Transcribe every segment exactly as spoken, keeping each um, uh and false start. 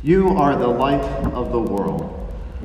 You are the light of the world.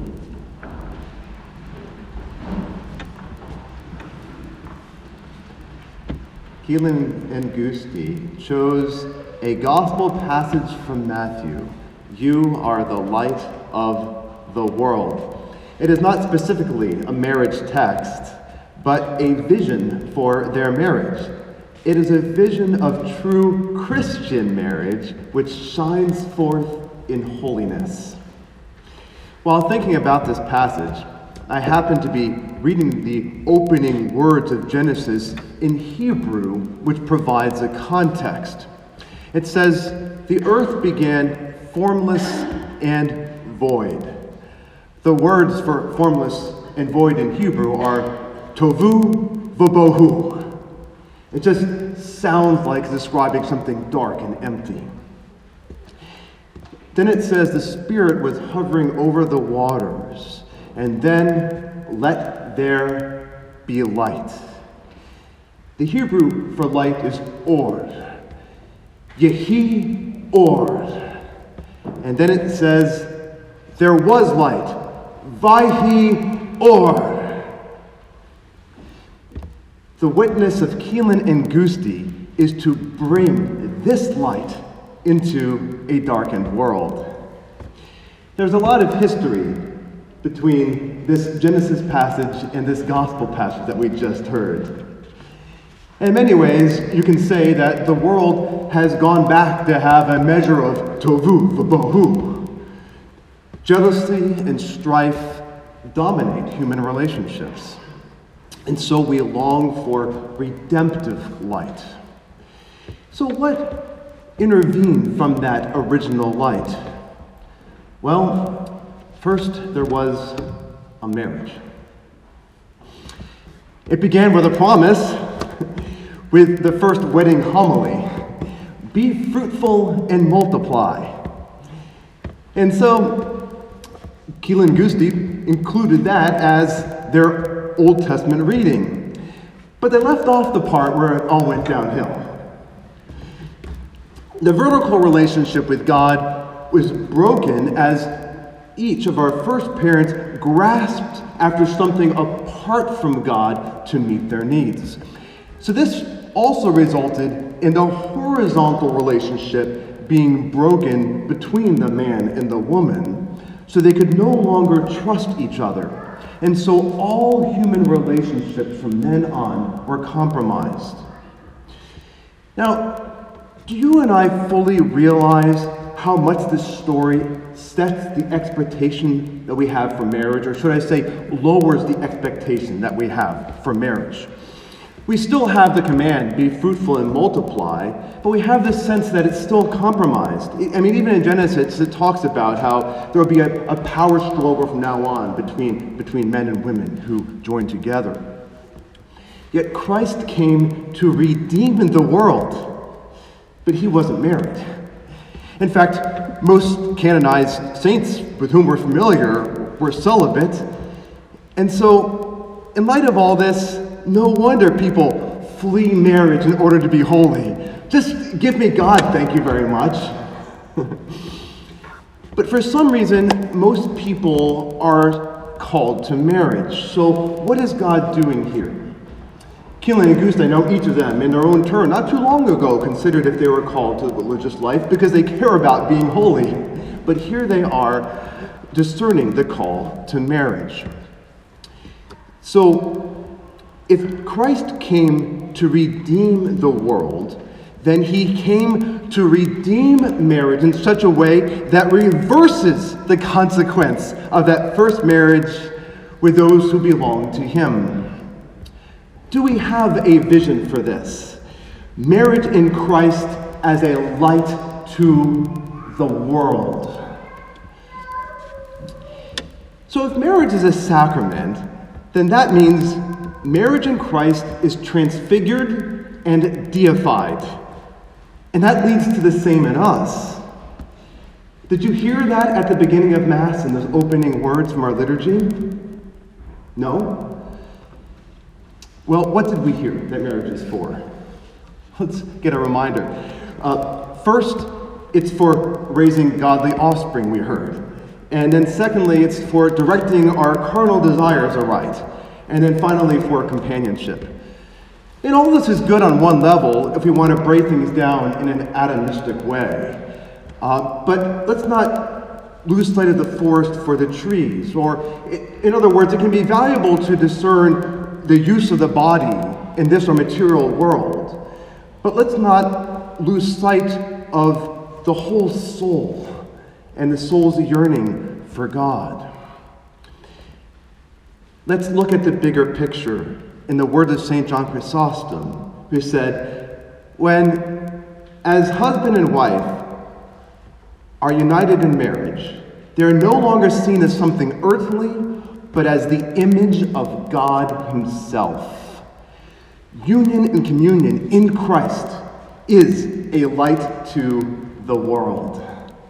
Keelan and Gusti chose a gospel passage from Matthew. You are the light of the world. It is not specifically a marriage text, but a vision for their marriage. It is a vision of true Christian marriage which shines forth in holiness. While thinking about this passage, I happened to be reading the opening words of Genesis in Hebrew, which provides a context. It says, "The earth began formless and void." The words for formless and void in Hebrew are tovu v'bohu. It just sounds like describing something dark and empty. Then it says the Spirit was hovering over the waters, and then let there be light. The Hebrew for light is or. Yehi or. And then it says, there was light. Vayhi or. The witness of Keelan and Gusti is to bring this light into a darkened world. There's a lot of history between this Genesis passage and this gospel passage that we just heard. In many ways, you can say that the world has gone back to have a measure of tovu v'bohu. Jealousy and strife dominate human relationships. And so we long for redemptive light. So what intervened from that original light? Well, first there was a marriage. It began with a promise with the first wedding homily. Be fruitful and multiply. And so Keelan and Gusti included that as their Old Testament reading. But they left off the part where it all went downhill. The vertical relationship with God was broken as each of our first parents grasped after something apart from God to meet their needs. So this also resulted in the horizontal relationship being broken between the man and the woman, so they could no longer trust each other. And so all human relationships from then on were compromised. Now, do you and I fully realize how much this story sets the expectation that we have for marriage, or should I say, lowers the expectation that we have for marriage? We still have the command, be fruitful and multiply, but we have this sense that it's still compromised. I mean, even in Genesis, it talks about how there will be a, a power struggle from now on between, between men and women who join together. Yet Christ came to redeem the world, but he wasn't married. In fact, most canonized saints with whom we're familiar were celibate. And so, in light of all this, no wonder people flee marriage in order to be holy. Just give me God, thank you very much. But for some reason, most people are called to marriage. So what is God doing here? Keelan and Gusti, I know each of them in their own turn, not too long ago, considered if they were called to the religious life because they care about being holy. But here they are discerning the call to marriage. So, if Christ came to redeem the world, then he came to redeem marriage in such a way that reverses the consequence of that first marriage with those who belong to him. Do we have a vision for this? Marriage in Christ as a light to the world. So if marriage is a sacrament, then that means marriage in Christ is transfigured and deified. And that leads to the same in us. Did you hear that at the beginning of Mass in those opening words from our liturgy? No? Well, what did we hear that marriage is for? Let's get a reminder. Uh, first, it's for raising godly offspring, we heard. And then secondly, it's for directing our carnal desires aright. And then finally, for companionship. And all this is good on one level if we want to break things down in an atomistic way. Uh, but let's not lose sight of the forest for the trees. Or, in other words, it can be valuable to discern the use of the body in this or material world. But let's not lose sight of the whole soul and the soul's yearning for God. Let's look at the bigger picture in the words of Saint John Chrysostom, who said, when, as husband and wife are united in marriage, they are no longer seen as something earthly, but as the image of God himself. Union and communion in Christ is a light to the world.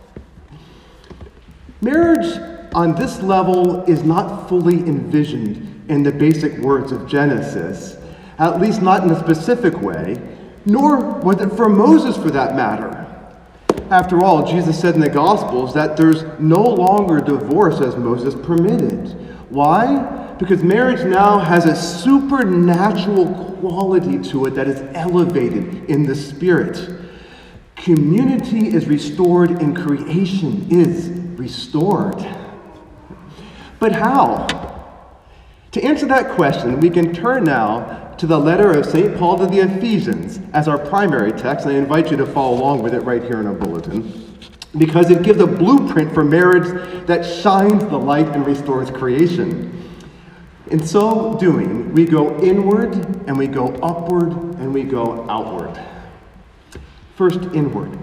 Marriage on this level is not fully envisioned in the basic words of Genesis, at least not in a specific way, nor was it for Moses for that matter. After all, Jesus said in the Gospels that there's no longer divorce as Moses permitted. Why? Because marriage now has a supernatural quality to it that is elevated in the Spirit. Community is restored and creation is restored. But how? To answer that question, we can turn now to the letter of Saint Paul to the Ephesians as our primary text, and I invite you to follow along with it right here in our bulletin, because it gives a blueprint for marriage that shines the light and restores creation. In so doing, we go inward, and we go upward, and we go outward. First, inward.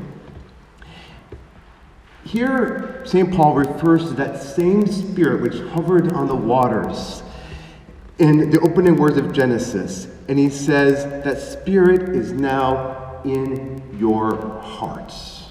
Here, Saint Paul refers to that same Spirit which hovered on the waters in the opening words of Genesis, and he says that Spirit is now in your hearts.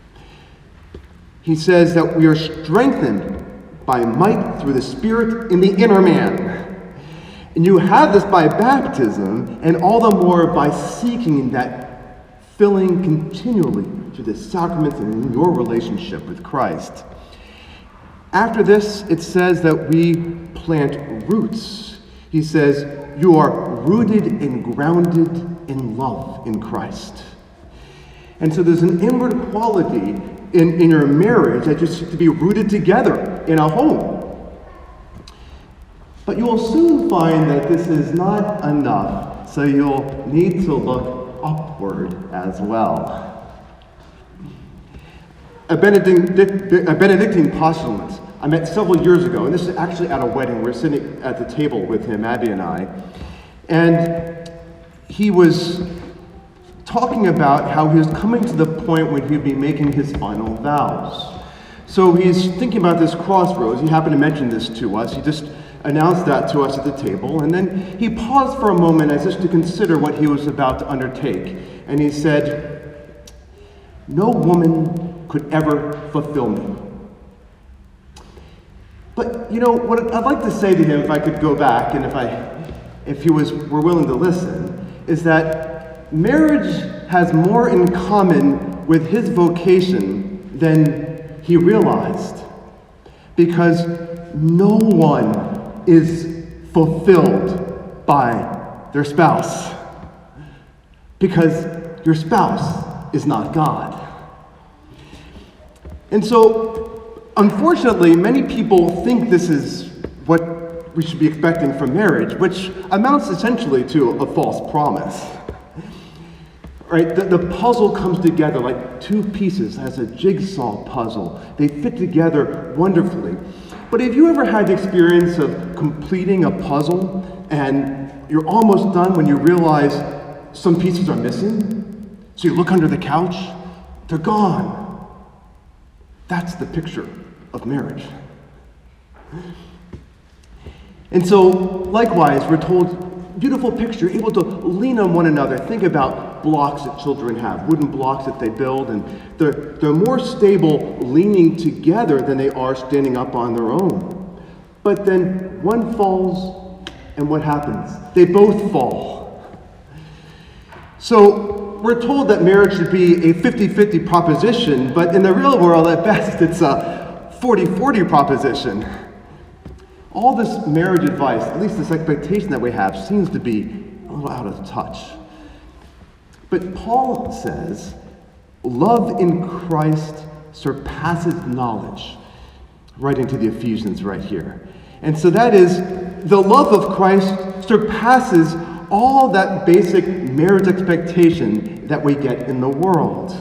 He says that we are strengthened by might through the Spirit in the inner man. And you have this by baptism, and all the more by seeking that filling continually through the sacraments and in your relationship with Christ. After this, it says that we plant roots. He says, you are rooted and grounded in love in Christ. And so there's an inward quality in, in your marriage that just to be rooted together in a home. But you will soon find that this is not enough, so you'll need to look upward as well. A, Benedict, a Benedictine postulant I met several years ago, and this is actually at a wedding. We're sitting at the table with him, Abby and I, and he was talking about how he was coming to the point when he'd be making his final vows. So he's thinking about this crossroads. He happened to mention this to us. He just announced that to us at the table, and then he paused for a moment as just to consider what he was about to undertake. And he said, no woman could ever fulfill me. But, you know, what I'd like to say to him, if I could go back, and if I, if he was were willing to listen, is that marriage has more in common with his vocation than he realized. Because no one is fulfilled by their spouse. Because your spouse is not God. And so, unfortunately, many people think this is what we should be expecting from marriage, which amounts essentially to a false promise. Right? The, the puzzle comes together like two pieces as a jigsaw puzzle. They fit together wonderfully. But have you ever had the experience of completing a puzzle and you're almost done when you realize some pieces are missing? So you look under the couch, they're gone. That's the picture of marriage. And so, likewise, we're told, beautiful picture, able to lean on one another. Think about blocks that children have, wooden blocks that they build, and they're, they're more stable leaning together than they are standing up on their own. But then one falls, and what happens? They both fall. So, we're told that marriage should be a fifty-fifty proposition, but in the real world, at best, it's a forty-forty proposition. All this marriage advice, at least this expectation that we have, seems to be a little out of touch. But Paul says, love in Christ surpasses knowledge, writing to the Ephesians right here. And so that is, the love of Christ surpasses all that basic marriage expectation that we get in the world.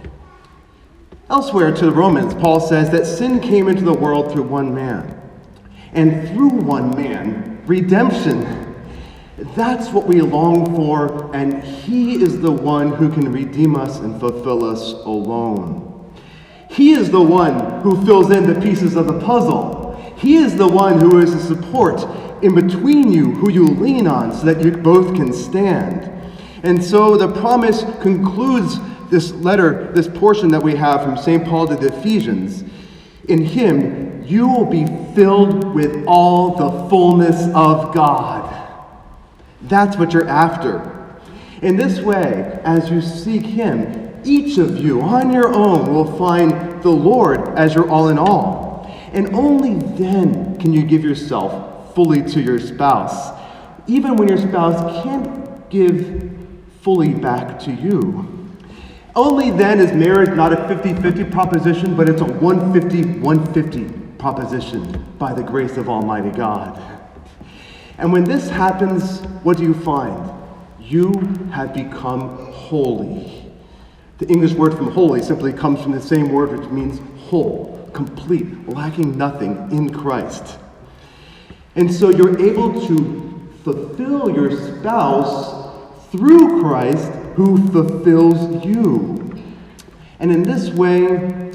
Elsewhere to the Romans, Paul says that sin came into the world through one man. And through one man, redemption. That's what we long for, and he is the one who can redeem us and fulfill us alone. He is the one who fills in the pieces of the puzzle. He is the one who is the support in between you, who you lean on so that you both can stand. And so the promise concludes this letter, this portion that we have from Saint Paul to the Ephesians. In him, you will be filled with all the fullness of God. That's what you're after. In this way, as you seek him, each of you on your own will find the Lord as your all in all. And only then can you give yourself fully to your spouse, even when your spouse can't give fully back to you. Only then is marriage not a fifty-fifty proposition, but it's a one fifty one fifty proposition by the grace of Almighty God. And when this happens, what do you find? You have become holy. The English word from holy simply comes from the same word which means whole, complete, lacking nothing in Christ. And so you're able to fulfill your spouse through Christ who fulfills you. And in this way,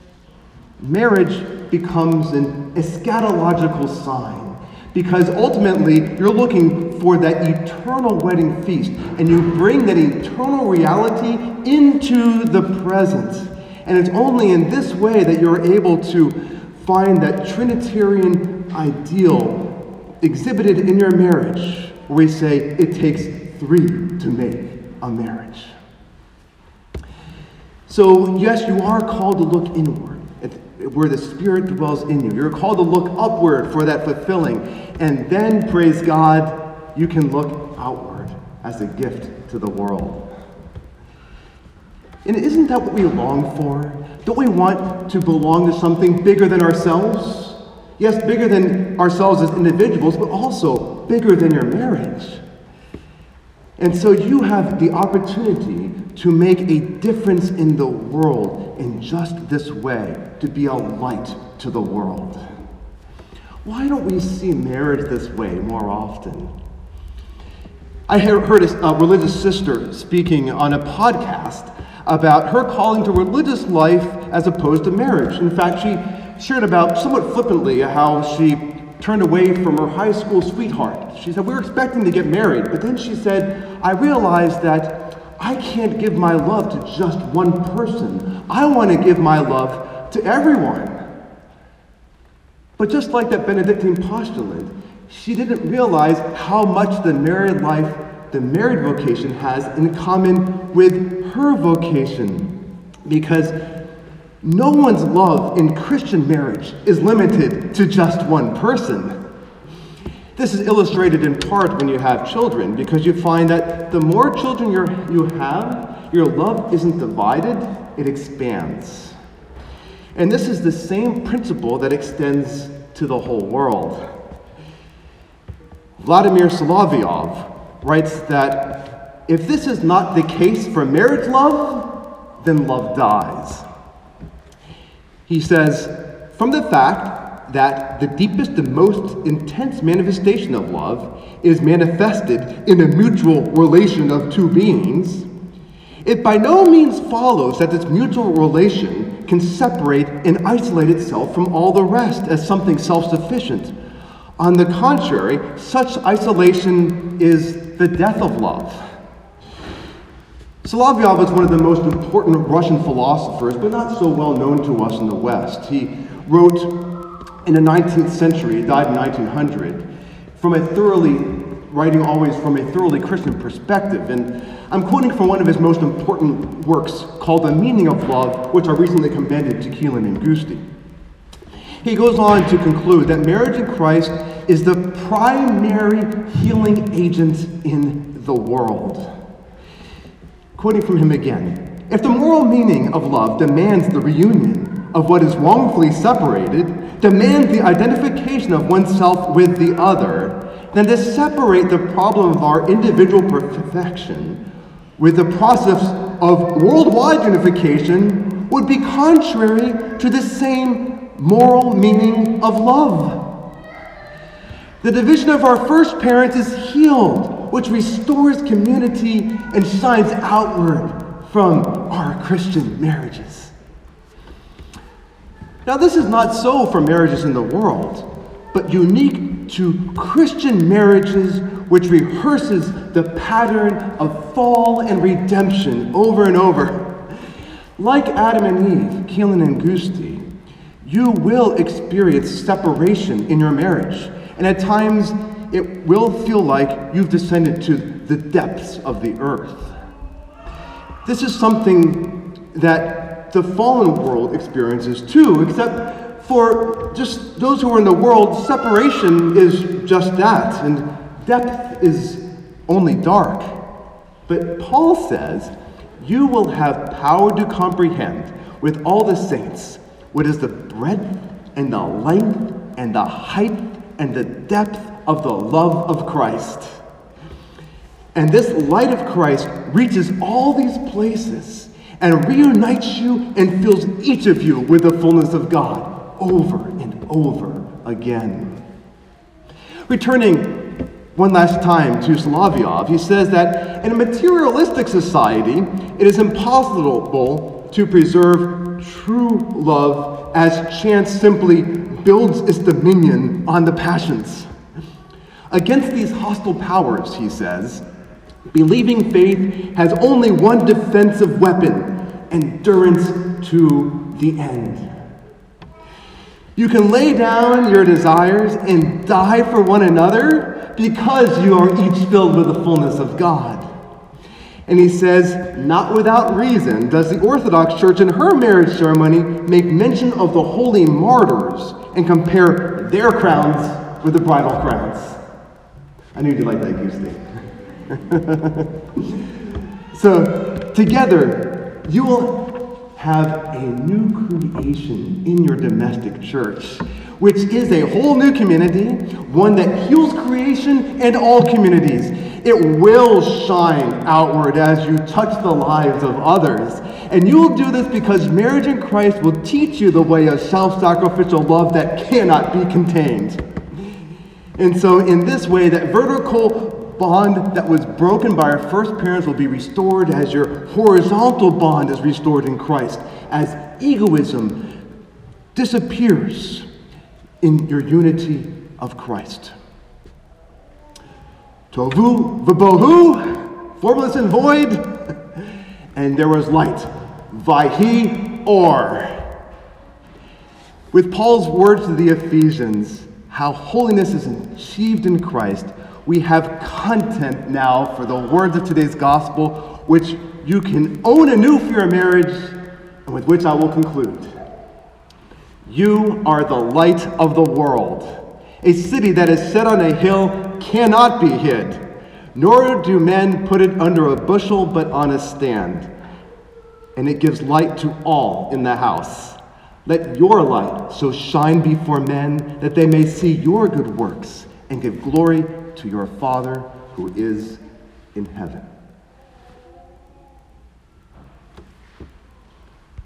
marriage becomes an eschatological sign, because ultimately you're looking for that eternal wedding feast, and you bring that eternal reality into the present. And it's only in this way that you're able to find that Trinitarian ideal exhibited in your marriage, where we say it takes three to make a marriage. So, yes, you are called to look inward, at where the Spirit dwells in you. You're called to look upward for that fulfilling. And then, praise God, you can look outward as a gift to the world. And isn't that what we long for? Don't we want to belong to something bigger than ourselves? Yes, bigger than ourselves as individuals, but also bigger than your marriage. And so you have the opportunity to make a difference in the world in just this way, to be a light to the world. Why don't we see marriage this way more often? I heard a religious sister speaking on a podcast about her calling to religious life as opposed to marriage. In fact, she shared about, somewhat flippantly, how she turned away from her high school sweetheart. She said, we were expecting to get married, but then she said, I realized that I can't give my love to just one person. I want to give my love to everyone. But just like that Benedictine postulant, she didn't realize how much the married life, the married vocation has in common with her vocation. Because no one's love in Christian marriage is limited to just one person. This is illustrated in part when you have children, because you find that the more children you're, you have, your love isn't divided, it expands. And this is the same principle that extends to the whole world. Vladimir Solovyov writes that if this is not the case for marriage love, then love dies. He says, from the fact that the deepest and most intense manifestation of love is manifested in a mutual relation of two beings, it by no means follows that this mutual relation can separate and isolate itself from all the rest as something self-sufficient. On the contrary, such isolation is the death of love. Solovyov is one of the most important Russian philosophers, but not so well known to us in the West. He wrote in the nineteenth century, he died in nineteen hundred, from a thoroughly writing always from a thoroughly Christian perspective. And I'm quoting from one of his most important works called The Meaning of Love, which I recently commended to Keelan and Gusti. He goes on to conclude that marriage in Christ is the primary healing agent in the world. Quoting from him again, if the moral meaning of love demands the reunion of what is wrongfully separated, demands the identification of oneself with the other, then to separate the problem of our individual perfection with the process of worldwide unification would be contrary to the same moral meaning of love. The division of our first parents is healed, which restores community and shines outward from our Christian marriages. Now, this is not so for marriages in the world, but unique to Christian marriages, which rehearses the pattern of fall and redemption over and over. Like Adam and Eve, Keelan and Gusti, you will experience separation in your marriage, and at times it will feel like you've descended to the depths of the earth. This is something that the fallen world experiences too, except for just those who are in the world, separation is just that, and depth is only dark. But Paul says, you will have power to comprehend with all the saints what is the breadth and the length and the height and the depth of the love of Christ. And this light of Christ reaches all these places and reunites you and fills each of you with the fullness of God over and over again. Returning one last time to Solovyov, he says that in a materialistic society, it is impossible to preserve true love as chance simply builds its dominion on the passions. Against these hostile powers, he says, believing faith has only one defensive weapon: endurance to the end. You can lay down your desires and die for one another because you are each filled with the fullness of God. And he says, not without reason does the Orthodox Church in her marriage ceremony make mention of the holy martyrs and compare their crowns with the bridal crowns. I knew you'd like that, Gusti. So, together, you will have a new creation in your domestic church, which is a whole new community, one that heals creation and all communities. It will shine outward as you touch the lives of others. And you will do this because marriage in Christ will teach you the way of self-sacrificial love that cannot be contained. And so in this way, that vertical bond that was broken by our first parents will be restored as your horizontal bond is restored in Christ, as egoism disappears in your unity of Christ. Tohu v'bohu, formless and void, and there was light. Vayhi or. With Paul's words to the Ephesians, how holiness is achieved in Christ, we have content now for the words of today's gospel, which you can own anew for your marriage, and with which I will conclude. You are the light of the world. A city that is set on a hill cannot be hid, nor do men put it under a bushel, but on a stand. And it gives light to all in the house. Let your light so shine before men that they may see your good works and give glory to your Father who is in heaven.